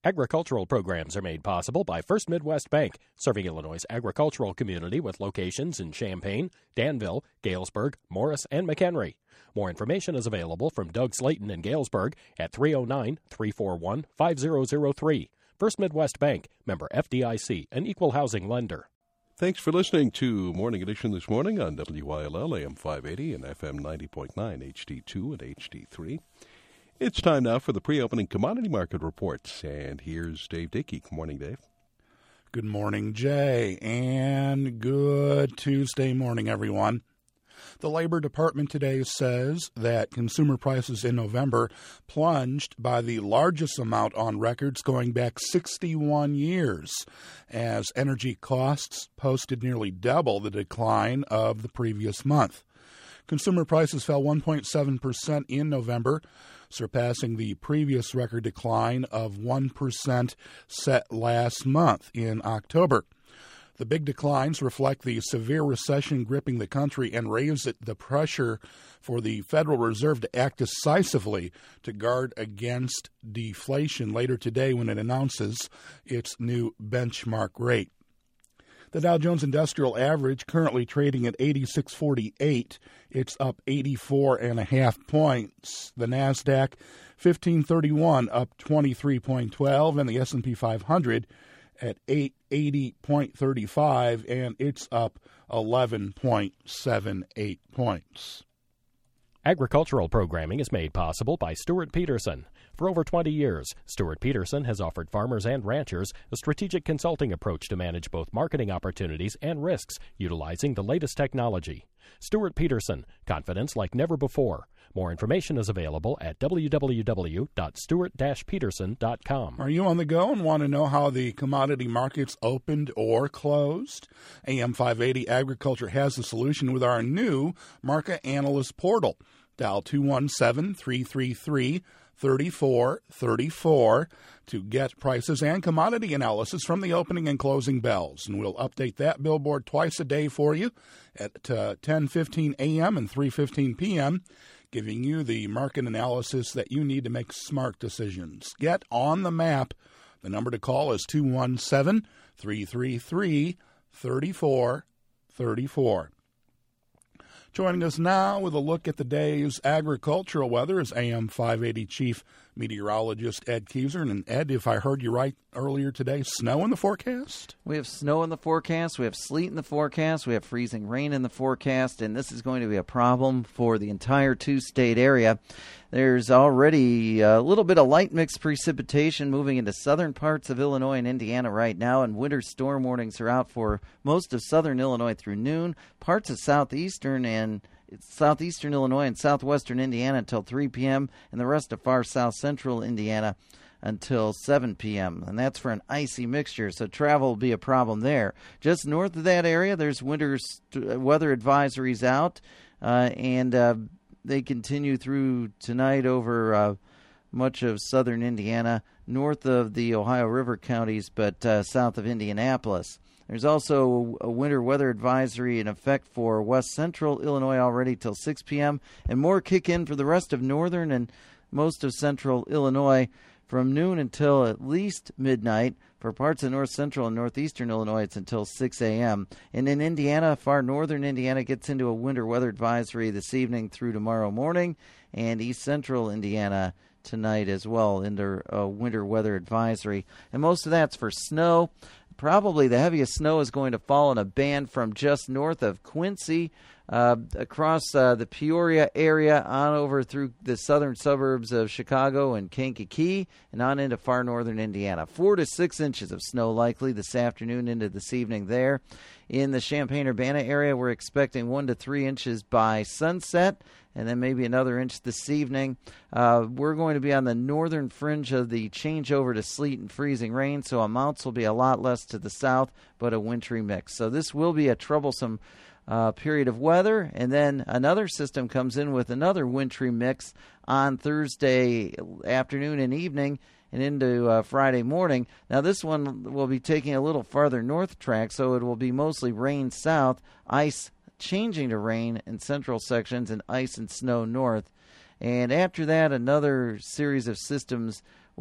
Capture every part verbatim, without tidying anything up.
Agricultural programs are made possible by First Midwest Bank, serving Illinois' agricultural community with locations in Champaign, Danville, Galesburg, Morris, and McHenry. More information is available from Doug Slayton in Galesburg at three oh nine, three four one, five oh oh three. First Midwest Bank, member F D I C, an equal housing lender. Thanks for listening to Morning Edition this morning on W Y L L A M five eighty and F M ninety point nine, H D two and H D three. It's time now for the pre-opening commodity market reports, and here's Dave Dickey. Good morning, Dave. Good morning, Jay, and good Tuesday morning, everyone. The Labor Department today says that consumer prices in November plunged by the largest amount on records going back sixty-one years, as energy costs posted nearly double the decline of the previous month. Consumer prices fell one point seven percent in November, surpassing the previous record decline of one percent set last month in October. The big declines reflect the severe recession gripping the country and raise the pressure for the Federal Reserve to act decisively to guard against deflation later today when it announces its new benchmark rate. The Dow Jones Industrial Average currently trading at eighty-six forty-eight. It's up eighty-four and a half points. The Nasdaq fifteen thirty-one up twenty-three point one two, and the S and P five hundred at eight eighty point three five, and it's up eleven point seven eight points. Agricultural programming is made possible by Stuart Peterson. For over twenty years, Stuart Peterson has offered farmers and ranchers a strategic consulting approach to manage both marketing opportunities and risks, utilizing the latest technology. Stuart Peterson, confidence like never before. More information is available at w w w dot stuart dash peterson dot com. Are you on the go and want to know how the commodity markets opened or closed? A M five eighty Agriculture has the solution with our new Market Analyst portal. Dial two one seven, three three three, three four three four to get prices and commodity analysis from the opening and closing bells. And we'll update that billboard twice a day for you at uh, ten fifteen a.m. and three fifteen p.m., giving you the market analysis that you need to make smart decisions. Get on the map. The number to call is two one seven, three three three, three four three four. Joining us now with a look at the day's agricultural weather is A M five eighty Chief Meteorologist Ed Kieser. And Ed, if I heard you right earlier today, snow in the forecast? We have snow in the forecast, we have sleet in the forecast, we have freezing rain in the forecast, and this is going to be a problem for the entire two-state area. There's already a little bit of light mixed precipitation moving into southern parts of Illinois and Indiana right now, and winter storm warnings are out for most of southern Illinois through noon, parts of southeastern and southeastern Illinois and southwestern Indiana until three p.m., and the rest of far south central Indiana until seven p.m., and that's for an icy mixture, so travel will be a problem there. Just north of that area, there's winter st- weather advisories out, uh, and uh, they continue through tonight over uh, much of southern Indiana, north of the Ohio River counties, but uh, south of Indianapolis. There's also a winter weather advisory in effect for west central Illinois already till six p.m., and more kick in for the rest of northern and most of central Illinois from noon until at least midnight. For parts of north central and northeastern Illinois, it's until six a.m. And in Indiana, far northern Indiana gets into a winter weather advisory this evening through tomorrow morning, and east central Indiana tonight as well into a winter weather advisory. And most of that's for snow. Probably the heaviest snow is going to fall in a band from just north of Quincy, uh, across uh, the Peoria area, on over through the southern suburbs of Chicago and Kankakee, and on into far northern Indiana. Four to six inches of snow likely this afternoon into this evening there. In the Champaign-Urbana area, we're expecting one to three inches by sunset, and then maybe another inch this evening. Uh, we're going to be on the northern fringe of the changeover to sleet and freezing rain, so amounts will be a lot less to the south, but a wintry mix. So this will be a troublesome uh, period of weather, and then another system comes in with another wintry mix on Thursday afternoon and evening, and into uh, Friday morning. Now, this one will be taking a little farther north track, so it will be mostly rain south, ice changing to rain in central sections, and ice and snow north. And after that, another series of systems will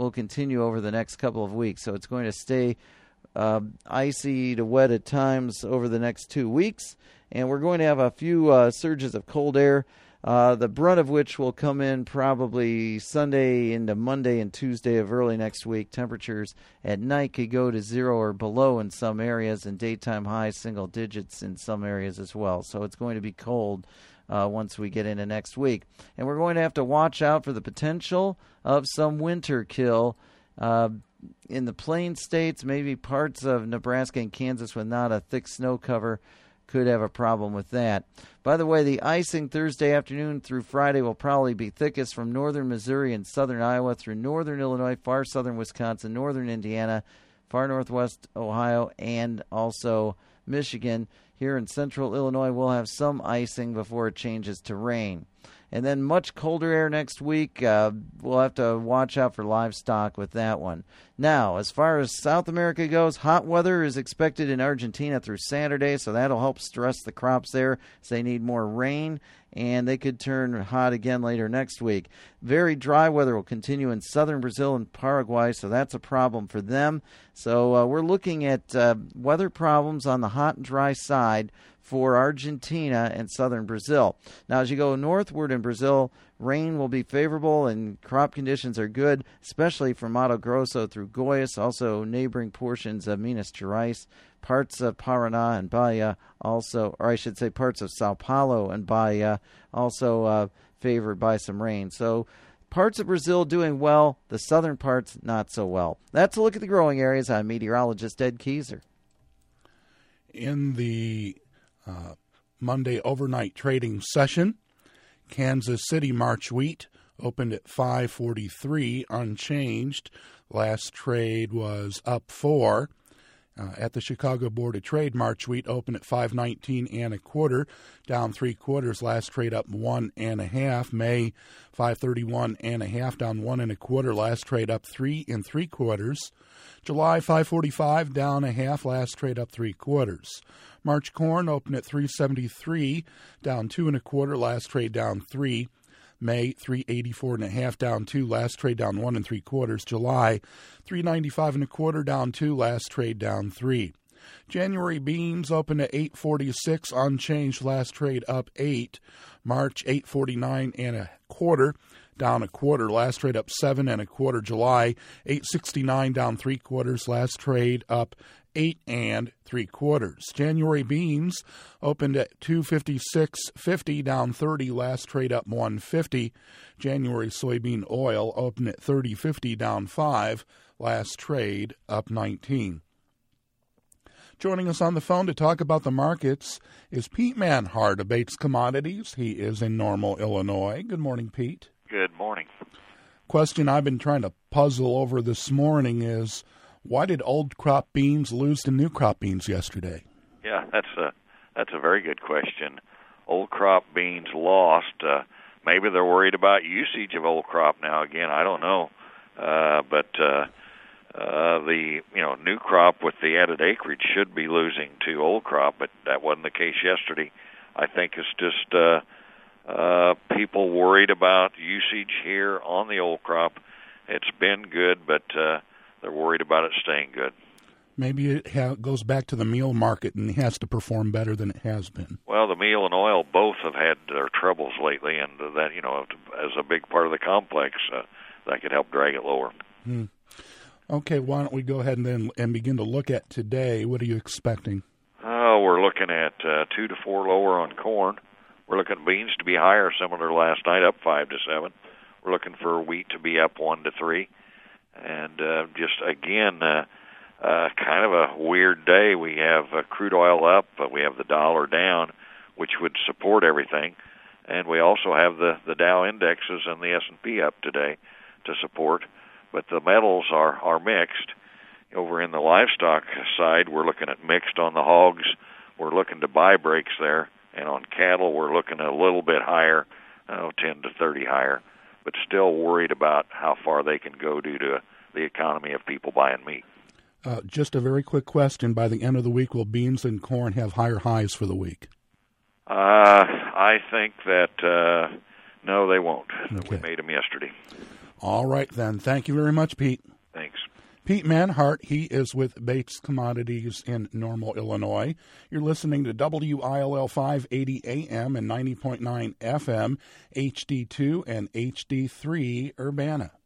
will continue over the next couple of weeks. So it's going to stay uh, icy to wet at times over the next two weeks. And we're going to have a few uh, surges of cold air, uh, the brunt of which will come in probably Sunday into Monday and Tuesday of early next week. Temperatures at night could go to zero or below in some areas, and daytime highs single digits in some areas as well. So it's going to be cold uh, once we get into next week. And we're going to have to watch out for the potential of some winter kill uh, in the plain states, maybe parts of Nebraska and Kansas with not a thick snow cover could have a problem with that. By the way, the icing Thursday afternoon through Friday will probably be thickest from northern Missouri and southern Iowa through northern Illinois, far southern Wisconsin, northern Indiana, far northwest Ohio, and also Michigan. Here in central Illinois, we'll have some icing before it changes to rain. And then much colder air next week. Uh, we'll have to watch out for livestock with that one. Now, as far as South America goes, hot weather is expected in Argentina through Saturday, so that'll help stress the crops there. So they need more rain, and they could turn hot again later next week. Very dry weather will continue in southern Brazil and Paraguay, so that's a problem for them. So uh, we're looking at uh, weather problems on the hot and dry side for Argentina and southern Brazil. Now, as you go northward in Brazil, rain will be favorable and crop conditions are good, especially from Mato Grosso through Goiás, also neighboring portions of Minas Gerais, parts of Paraná and Bahia, also, or I should say parts of Sao Paulo and Bahia, also uh, favored by some rain. So parts of Brazil doing well, the southern parts not so well. That's a look at the growing areas. I'm meteorologist Ed Keyser. In the Uh, Monday overnight trading session, Kansas City March wheat opened at five forty-three, unchanged. Last trade was up four. Uh, at the Chicago Board of Trade, March wheat opened at five nineteen and a quarter, down three quarters. Last trade up one and a half. May five thirty-one and a half, down one and a quarter. Last trade up three and three quarters. July five forty-five, down a half. Last trade up three quarters. March corn opened at three seventy-three, down two and a quarter. Last trade down three. May three eighty-four and a half, down two. Last trade down one and three quarters. July three ninety-five and a quarter, down two. Last trade down three. January beans opened at eight forty-six, unchanged. Last trade up eight. March eight forty-nine and a quarter, down a quarter. Last trade up seven and a quarter. July eight sixty-nine, down three quarters. Last trade up eight and three quarters. January beans opened at two fifty-six fifty, down thirty. Last trade up one fifty. January soybean oil opened at thirty fifty, down five. Last trade up nineteen. Joining us on the phone to talk about the markets is Pete Manhart of Bates Commodities. He is in Normal, Illinois. Good morning, Pete. Good morning. Question I've been trying to puzzle over this morning is, why did old crop beans lose to new crop beans yesterday? Yeah, that's a that's a very good question. Old crop beans lost. Uh, maybe they're worried about usage of old crop now. Again, I don't know. Uh, but uh, uh, the you know new crop with the added acreage should be losing to old crop, but that wasn't the case yesterday. I think it's just uh, uh, people worried about usage here on the old crop. It's been good, but uh, they're worried about it staying good. Maybe it ha- goes back to the meal market and has to perform better than it has been. Well, the meal and oil both have had their troubles lately, and that, you know, as a big part of the complex, uh, that could help drag it lower. Hmm. Okay, why don't we go ahead and then and begin to look at today. What are you expecting? Oh, we're looking at uh, two to four lower on corn. We're looking at beans to be higher, similar to last night, up five to seven. We're looking for wheat to be up one to three. And uh, just, again, uh, uh, kind of a weird day. We have uh, crude oil up, but we have the dollar down, which would support everything. And we also have the, the Dow indexes and the S and P up today to support. But the metals are, are mixed. Over in the livestock side, we're looking at mixed on the hogs. We're looking to buy breaks there. And on cattle, we're looking a little bit higher, oh, ten to thirty higher, but still worried about how far they can go due to the economy of people buying meat. Uh, just a very quick question. By the end of the week, will beans and corn have higher highs for the week? Uh, I think that, uh, no, they won't. Okay. We made them yesterday. All right, then. Thank you very much, Pete. Thanks. Pete Manhart, he is with Bates Commodities in Normal, Illinois. You're listening to W I L L five eighty A M and ninety point nine F M, H D two and H D three Urbana.